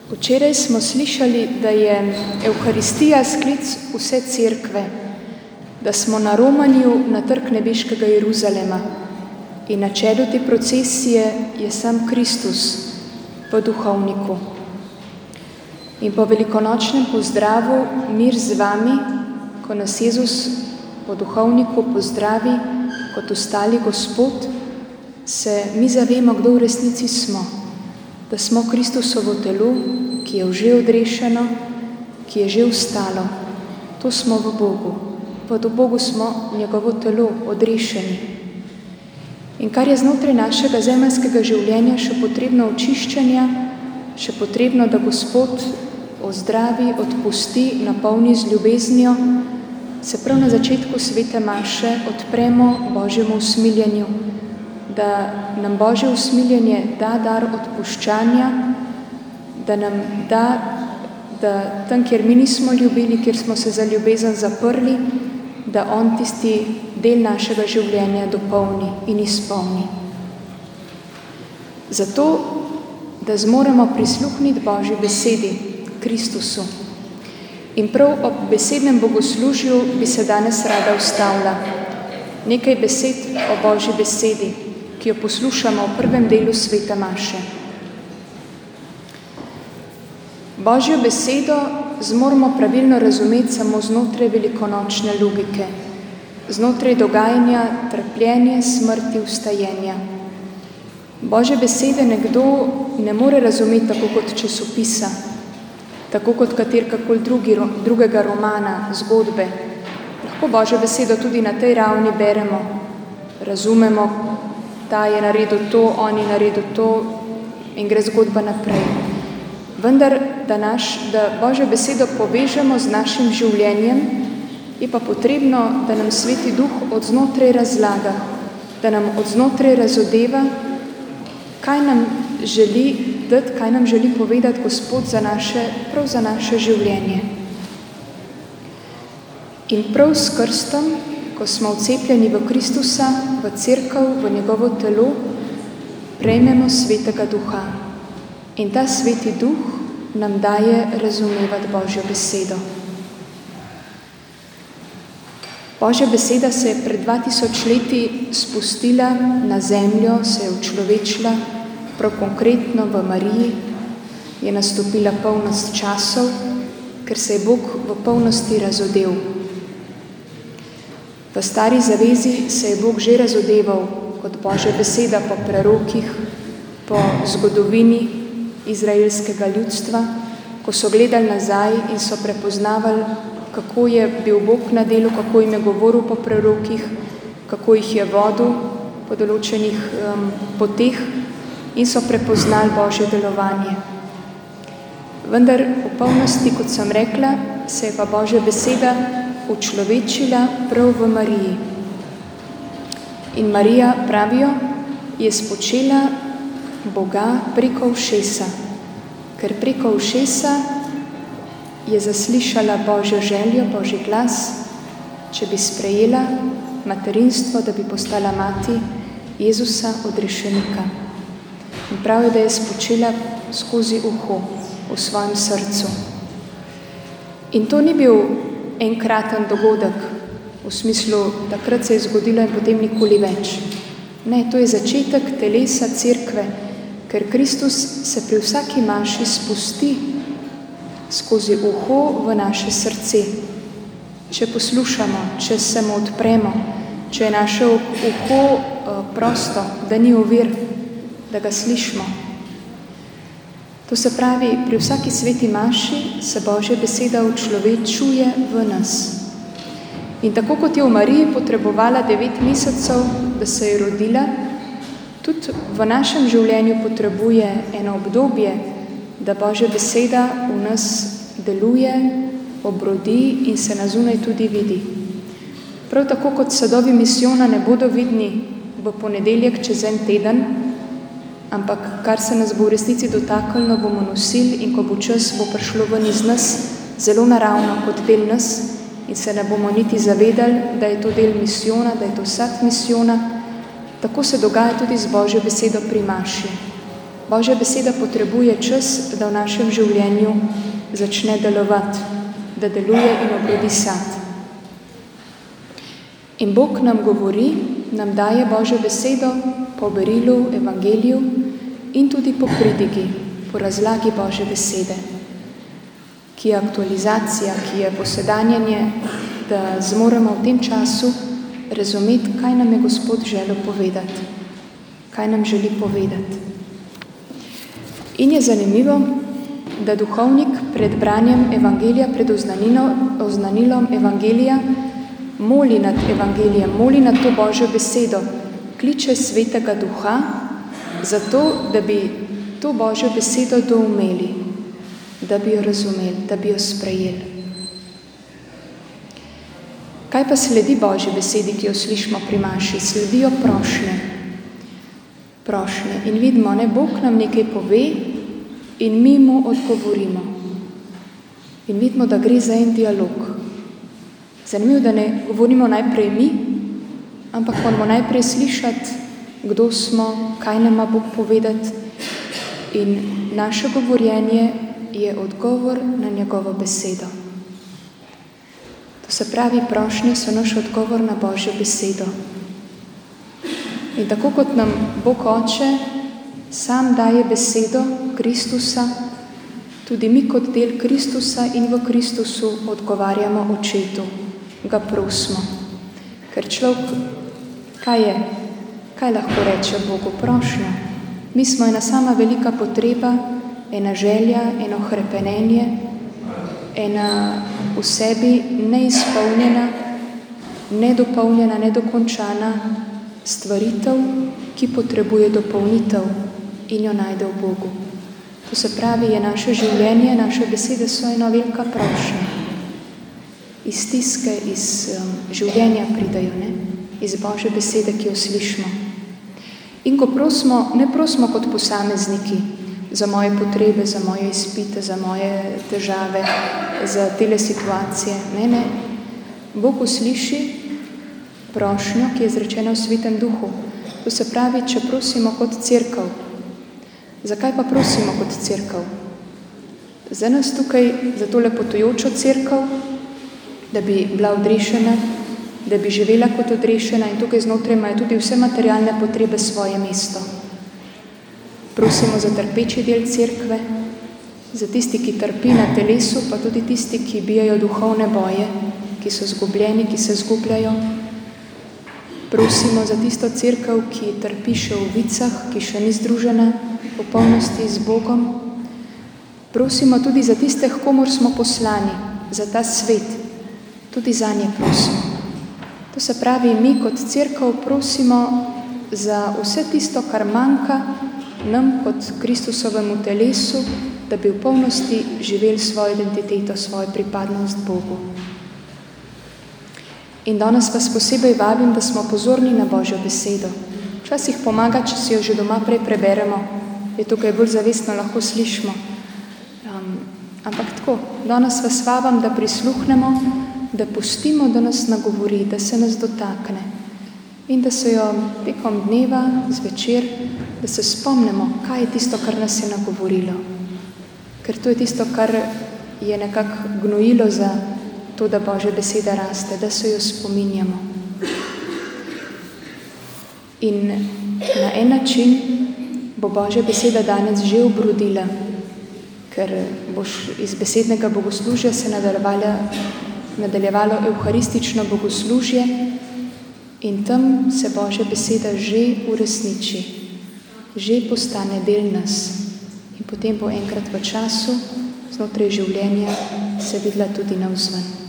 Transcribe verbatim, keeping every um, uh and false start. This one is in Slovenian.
Včeraj smo slišali, da je Evharistija sklic vse cerkve, da smo na romanju na trg nebeškega Jeruzalema in na čelu te procesije je sam Kristus v duhovniku. In po velikonočnem pozdravu mir z vami, ko nas Jezus po duhovniku pozdravi kot ostali Gospod, se mi zavemo, kdo v resnici smo, da smo Kristusovo telo, ki je že odrešeno, ki je že vstalo. To smo v Bogu. V Bogu smo njegovo telo, odrešeni. In kar je znotraj našega zemeljskega življenja še potrebno očiščenja, še potrebno, da Gospod ozdravi, odpusti, napolni z ljubeznijo, se prav na začetku svete maše odpremo Božjemu usmiljenju, da nam Božje usmiljenje da dar odpuščanja, da nam da, da tam, kjer mi nismo ljubili, kjer smo se za ljubezen zaprli, da On tisti del našega življenja dopolni in izpolni. Zato, da zmoremo prisluhniti Božji besedi, Kristusu. In prav ob besednem bogoslužju bi se danes rada ustavila. Nekaj besed o Božji besedi, ki jo poslušamo v prvem delu svete maše. Božjo besedo zmoremo pravilno razumeti samo znotraj velikonočne logike, znotraj dogajanja, trpljenja, smrti, vstajenja. Božje besede nekdo ne more razumeti tako kot časopisa, tako kot katerkakoli drugi, drugega romana, zgodbe. Lahko Božjo besedo tudi na tej ravni beremo, razumemo, ta je naredil to, on je naredil to in gre zgodba naprej. Vendar, da, naš, da Božjo besedo povežemo z našim življenjem, je pa potrebno, da nam Sveti Duh od znotraj razlaga, da nam od znotraj razodeva, kaj nam želi dati, kaj nam želi povedati Gospod za naše, prav za naše življenje. In prav s krstom, ko smo vcepljeni v Kristusa, v cerkev, v njegovo telo, prejmemo Svetega Duha. In ta Sveti Duh nam daje razumevati Božjo besedo. Božja beseda se je pred dva tisoč leti spustila na zemljo, se je učlovečila, prav konkretno v Mariji, je nastopila polnost časov, ker se je Bog v polnosti razodel. V stari zavezi se je Bog že razodeval kot Božja beseda po prerokih, po zgodovini izraelskega ljudstva, ko so gledali nazaj in so prepoznavali, kako je bil Bog na delu, kako jim je govoril po prerokih, kako jih je vodil po določenih um, poteh in so prepoznali Božje delovanje. Vendar v polnosti, kot sem rekla, se je pa Božja beseda učlovečila prav v Mariji. In Marija, pravijo, je spočela Boga preko ušesa, ker preko ušesa je zaslišala Božjo željo, Božji glas, če bi sprejela materinstvo, da bi postala mati Jezusa odrešenika. In pravijo, da je spočela skozi uho v svojem srcu. In to ni bil enkraten dogodek, v smislu, takrat se je zgodilo in potem nikoli več. Ne, to je začetek telesa cerkve, ker Kristus se pri vsaki maši spusti skozi uho v naše srce. Če poslušamo, če se mu odpremo, če je naše uho prosto, da ni ovir, da ga slišimo. To se pravi, pri vsaki sveti maši se Božja beseda učlovečuje v nas. In tako kot je v Mariji potrebovala devet mesecev, da se je rodila, tudi v našem življenju potrebuje eno obdobje, da Božja beseda v nas deluje, obrodi in se na zunaj tudi vidi. Prav tako kot sadovi misijona ne bodo vidni v ponedeljek čez en teden, ampak kar se nas bo v resnici dotaknilo, bomo nosili in ko bo čas, bo prišlo ven iz nas zelo naravno kot del nas in se ne bomo niti zavedali, da je to del misijona, da je to sad misijona. Tako se dogaja tudi z Božjo besedo pri maši. Božja beseda potrebuje čas, da v našem življenju začne delovati, da deluje in obrodi sad. In Bog nam govori, nam daje Božjo besedo po berilu, evangeliju in tudi po pridigi, po razlagi Božje besede, ki je aktualizacija, ki je posedanjanje, da zmoremo v tem času razumeti, kaj nam je Gospod želel povedati, kaj nam želi povedati. In je zanimivo, da duhovnik pred branjem evangelija, pred oznanilom evangelija, moli nad evangelijem, moli nad to Božjo besedo, kliče Svetega Duha, zato, da bi to Božjo besedo doumeli, da bi jo razumeli, da bi jo sprejeli. Kaj pa sledi Božji besedi, ki jo slišimo pri maši? Sledijo prošnje. Prošnje. In vidimo, ne, Bog nam nekaj pove in mi mu odgovorimo. In vidimo, da gre za en dialog. Zanimivo, da ne govorimo najprej mi, ampak moramo najprej slišati, kdo smo, kaj nam ima Bog povedati. In naše govorjenje je odgovor na njegovo besedo. To se pravi, prošnje so naš odgovor na Božjo besedo. In tako kot nam Bog Oče sam daje besedo Kristusa, tudi mi kot del Kristusa in v Kristusu odgovarjamo Očetu, ga prosimo. Ker človek, kaj je? Kaj lahko reče Bogu? Prošnja. Mi smo ena sama velika potreba, ena želja, eno hrepenenje, ena v sebi neizpolnjena, nedopolnjena, nedokončana stvaritev, ki potrebuje dopolnitev in jo najde v Bogu. To se pravi, je naše življenje, naše besede so ena velika prošnja. Iz stiske, iz um, življenja pridajo, ne? Iz Božje besede, ki jo slišimo. In ko prosimo, ne prosimo kot posamezniki, za moje potrebe, za moje izpite, za moje težave, za tele situacije. Ne, ne. Bog usliši prošnjo, ki je izrečena v Svetem Duhu. To se pravi, če prosimo kot cerkev. Zakaj pa prosimo kot cerkev? Za nas tukaj, za tole potujočo cerkev, da bi bila odrešena, da bi živela kot odrešena in tukaj znotraj imajo tudi vse materialne potrebe svoje mesto. Prosimo za trpeči del cerkve, za tisti, ki trpi na telesu, pa tudi tisti, ki bijajo duhovne boje, ki so zgubljeni, ki se zgubljajo. Prosimo za tisto cerkev, ki trpi še v vicah, ki še ni združena v polnosti z Bogom. Prosimo tudi za tiste, komor smo poslani, za ta svet. Tudi za nje prosimo. To se pravi, mi kot cerkev prosimo za vse tisto, kar manjka nam kot Kristusovemu telesu, da bi v polnosti živeli svojo identiteto, svojo pripadnost Bogu. In danes vas posebej vabim, da smo pozorni na Božjo besedo. Včasih pomaga, če si jo že doma prej preberemo, je tukaj bolj zavestno lahko slišimo. Um, ampak tako, danes vas vabam, da prisluhnemo, da pustimo, da nas nagovori, da se nas dotakne in da se jo tekom dneva, zvečer, da se spomnimo, kaj je tisto, kar nas je nagovorilo. Ker to je tisto, kar je nekako gnojilo za to, da Božja beseda raste, da se jo spominjamo. In na en način bo Božja beseda danes že obrodila, ker boš iz besednega bogoslužja se nadaljevalo evharistično bogoslužje in tam se Božja beseda že uresniči, že postane del nas. In potem bo enkrat v času, znotraj življenja, se videla tudi navzven.